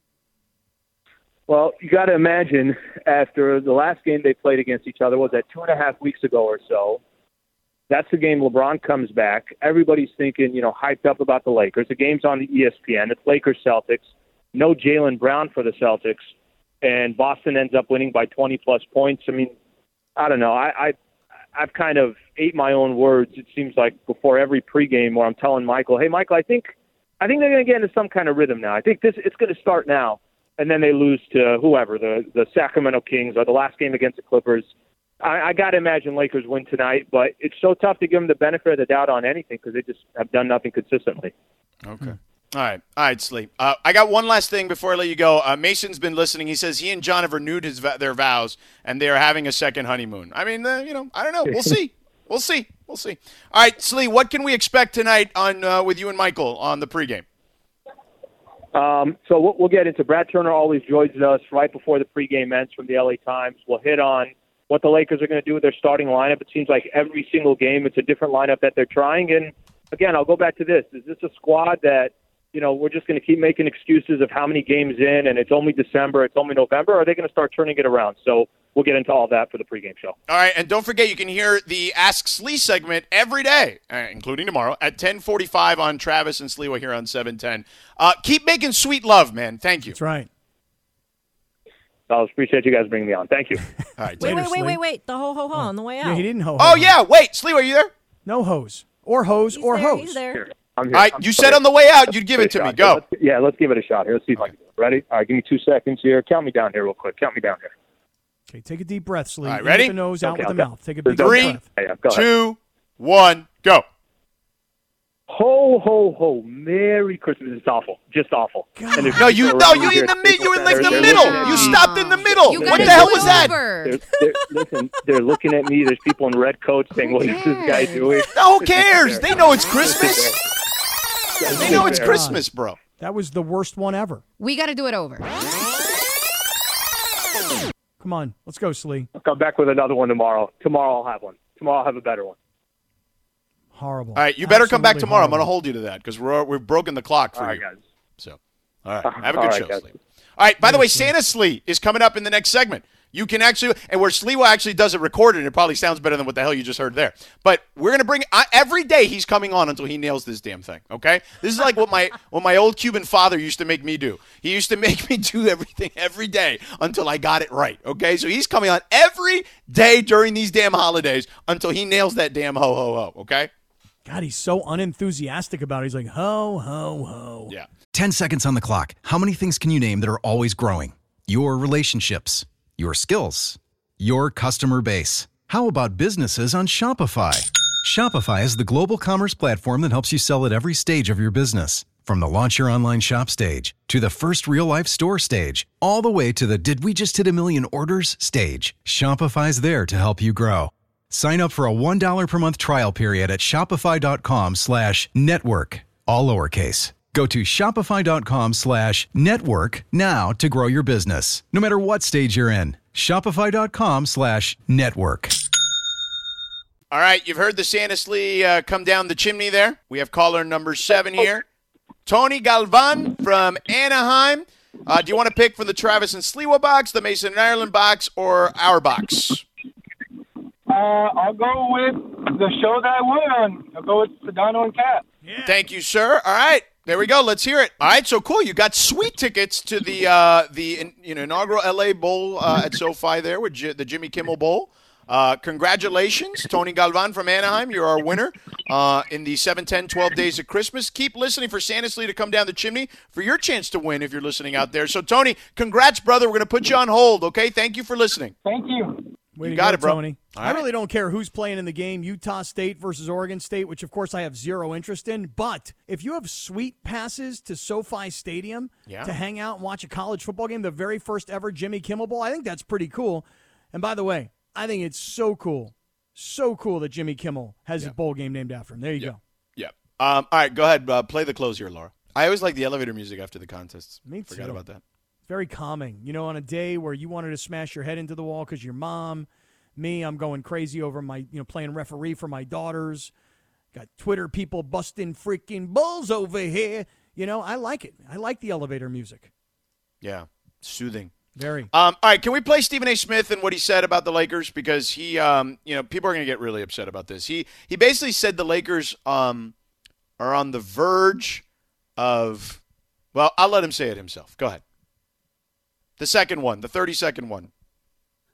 Well, you got to imagine after the last game they played against each other, was that two and a half weeks ago or so? That's the game LeBron comes back. Everybody's thinking, you know, hyped up about the Lakers. The game's on the E S P N. It's Lakers-Celtics. No Jaylen Brown for the Celtics. And Boston ends up winning by twenty-plus points. I mean, I don't know. I, I, I've kind of ate my own words, it seems like, before every pregame where I'm telling Michael, hey, Michael, I think I think they're going to get into some kind of rhythm now. I think this it's going to start now. And then they lose to whoever, the, the Sacramento Kings, or the last game against the Clippers. I, I got to imagine Lakers win tonight, but it's so tough to give them the benefit of the doubt on anything because they just have done nothing consistently. Okay. All right. All right, Slee. Uh, I got one last thing before I let you go. Uh, Mason's been listening. He says he and John have renewed his their vows, and they are having a second honeymoon. I mean, uh, you know, I don't know. We'll see. We'll see. We'll see. All right, Slee, what can we expect tonight on uh, with you and Michael on the pregame? Um, so we'll, we'll get into Brad Turner always joins us right before the pregame ends from the L A Times. We'll hit on what the Lakers are going to do with their starting lineup. It seems like every single game it's a different lineup that they're trying. And, again, I'll go back to this. Is this a squad that, you know, we're just going to keep making excuses of how many games in and it's only December, it's only November, or are they going to start turning it around? So we'll get into all that for the pregame show. All right, and don't forget you can hear the Ask Slee segment every day, uh, including tomorrow, at ten forty-five on Travis and Sliwa here on seven ten. Uh, keep making sweet love, man. Thank you. That's right. I appreciate you guys bringing me on. Thank you. All right, Wait, later, wait, wait, Slee. wait, wait. The ho ho ho on the way out. Yeah, he didn't ho. Oh, yeah, wait. Sliwa, are you there? No hose. Or hose He's or there, hose. He's there. I'm here. All right, I'm you sorry. said on the way out you'd give it to me. Shot. Go. Let's- yeah, let's give it a shot here. Let's see if I can do it. Ready? All right, give me two seconds here. Count me down here real quick. Count me down here. Okay, take a deep breath, Slee. All right, In ready? with the nose, out Okay, with the okay. mouth. Take a big Three, breath. Yeah, yeah, go ahead. Two, one, go. Ho, ho, ho. Merry Christmas. It's awful. Just awful. And there's No, you people no, around you here in the at mid. You were in like Staples the Center. middle. They're looking You at me. stopped in the middle. You What gotta the hell do was it that? over. They're, they're, listen, they're looking at me. There's people in red coats saying, what is this guy doing? No, who cares? They know it's Christmas. They know it's Christmas, bro. That was the worst one ever. We got to do it over. Come on, let's go, Slee. I'll come back with another one tomorrow. Tomorrow I'll have one. Tomorrow I'll have a better one. Horrible. All right, you better come back Absolutely tomorrow. I'm going to horrible. hold you to that because we're we've broken the clock for All right, you. guys. So, all right, have a All good right, show, guys. Slee. All right. By the way, Santa Slee is coming up in the next segment. You can actually, and where Sliwa actually does it recorded, and it probably sounds better than what the hell you just heard there. But we're gonna bring I, every day he's coming on until he nails this damn thing. Okay, this is like what my what my old Cuban father used to make me do. He used to make me do everything every day until I got it right. Okay, so he's coming on every day during these damn holidays until he nails that damn ho ho ho. Okay. God, he's so unenthusiastic about it. He's like, ho, ho, ho. Yeah. ten seconds on the clock. How many things can you name that are always growing? Your relationships, your skills, your customer base. How about businesses on Shopify? Shopify is the global commerce platform that helps you sell at every stage of your business. From the launch your online shop stage to the first real life store stage, all the way to the did we just hit a million orders stage. Shopify's there to help you grow. Sign up for a one dollar per month trial period at shopify.com slash network, all lowercase. Go to shopify.com slash network now to grow your business, no matter what stage you're in. Shopify.com slash network. All right, you've heard the Santa Slee uh, come down the chimney there. We have caller number seven here. Tony Galvan from Anaheim. Uh, do you want to pick from the Travis and Sliwa box, the Mason and Ireland box, or our box? Uh, I'll go with the show that I went on. I'll go with Sedano and Cat. Thank you, sir. All right, there we go. Let's hear it. All right, so cool. You got sweet tickets to the uh, the you know, inaugural L A Bowl uh, at SoFi there with J- the Jimmy Kimmel Bowl. Uh, congratulations, Tony Galvan from Anaheim. You're our winner uh, in the seven ten twelve Days of Christmas. Keep listening for Santa Slee to come down the chimney for your chance to win if you're listening out there. So, Tony, congrats, brother. We're going to put you on hold, okay? Thank you for listening. Thank you. Way You to got go, it, bro. Tony. All I right. really don't care who's playing in the game, Utah State versus Oregon State, which, of course, I have zero interest in. But if you have sweet passes to SoFi Stadium Yeah. to hang out and watch a college football game, the very first ever Jimmy Kimmel Bowl, I think that's pretty cool. And by the way, I think it's so cool, so cool that Jimmy Kimmel has Yeah. his bowl game named after him. There you Yeah. go. Yeah. Um, all right, go ahead. Uh, play the close here, Laura. I always like the elevator music after the contests. Me too. Forgot about that. Very calming. You know, on a day where you wanted to smash your head into the wall because your mom, me, I'm going crazy over my, you know, playing referee for my daughters. Got Twitter people busting freaking bulls over here. You know, I like it. I like the elevator music. Yeah. Soothing. Very. Um, all right, can we play Stephen A. Smith and what he said about the Lakers? Because he, um, you know, people are going to get really upset about this. He he basically said the Lakers um, are on the verge of, well, I'll let him say it himself. Go ahead. The second one, the thirty-second one.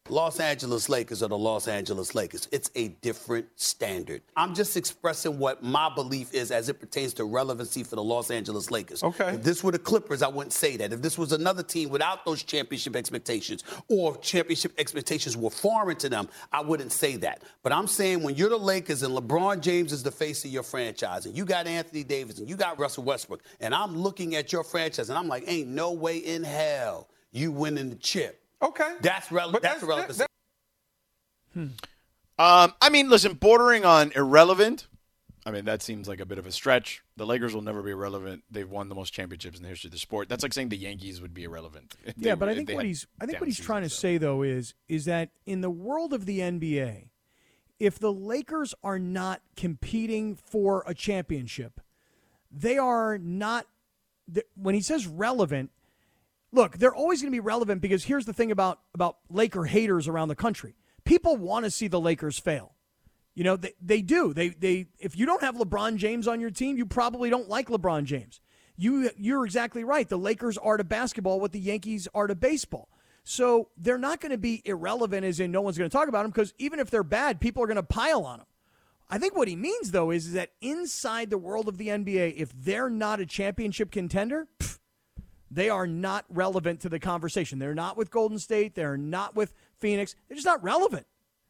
Los Angeles Lakers are the Los Angeles Lakers. It's a different standard. I'm just expressing what my belief is as it pertains to relevancy for the Los Angeles Lakers. Okay. If this were the Clippers, I wouldn't say that. If this was another team without those championship expectations or championship expectations were foreign to them, I wouldn't say that. But I'm saying when you're the Lakers and LeBron James is the face of your franchise and you got Anthony Davis and you got Russell Westbrook and I'm looking at your franchise and I'm like, ain't no way in hell you winning the chip. Okay. That's relevant. That's, that's relevant. That, hmm. um, I mean, listen, bordering on irrelevant. I mean, that seems like a bit of a stretch. The Lakers will never be irrelevant. They've won the most championships in the history of the sport. That's like saying the Yankees would be irrelevant. Yeah, but I think what he's I think what he's trying to say though is is that in the world of the N B A, if the Lakers are not competing for a championship, they are not. When he says relevant. Look, they're always going to be relevant because here's the thing about, about Laker haters around the country. People want to see the Lakers fail. You know, they, they do. They they if you don't have LeBron James on your team, you probably don't like LeBron James. You you're exactly right. The Lakers are to basketball what the Yankees are to baseball. So they're not going to be irrelevant as in no one's going to talk about them because even if they're bad, people are going to pile on them. I think what he means, though, is, is that inside the world of the N B A, if they're not a championship contender, pff, they are not relevant to the conversation. They're not with Golden State. They're not with Phoenix. They're just not relevant.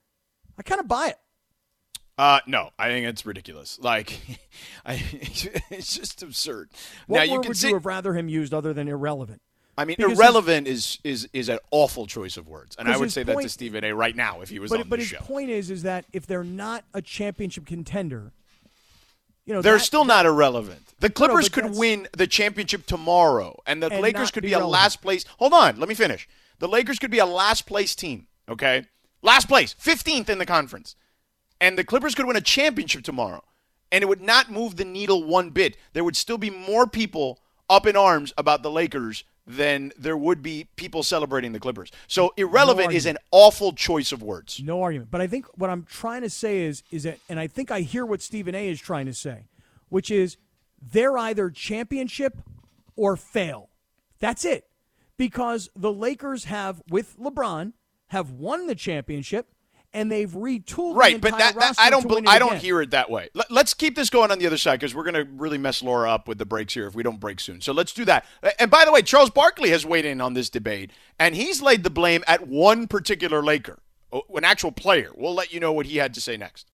I kind of buy it. Uh, no, I think it's ridiculous. Like, I, it's just absurd. What now, word you can would see, you have rather him used other than irrelevant? I mean, Because irrelevant is, is is an awful choice of words. And I would his say that point- to Stephen A. right now if he was But, on but the his show. point is, is that if they're not a championship contender, you know, They're that- still not irrelevant. The No, no, Clippers but could that's- win the championship tomorrow, and the And Lakers not could be be a relevant. last place. Hold on, let me finish. The Lakers could be a last place team, okay? Last place, fifteenth in the conference. And the Clippers could win a championship tomorrow, and it would not move the needle one bit. There would still be more people up in arms about the Lakers than there would be people celebrating the Clippers. So irrelevant No is an awful choice of words. No argument. But I think what I'm trying to say is, is that, and I think I hear what Stephen A. is trying to say, which is they're either championship or fail. That's it. Because the Lakers have, with LeBron, have won the championship, and they've retooled Right, the but entire that, that roster I don't to bel- win it I don't again. hear it that way. Let, let's keep this going on the other side because we're going to really mess Laura up with the breaks here if we don't break soon. So let's do that. And by the way, Charles Barkley has weighed in on this debate, and he's laid the blame at one particular Laker, an actual player. We'll let you know what he had to say next.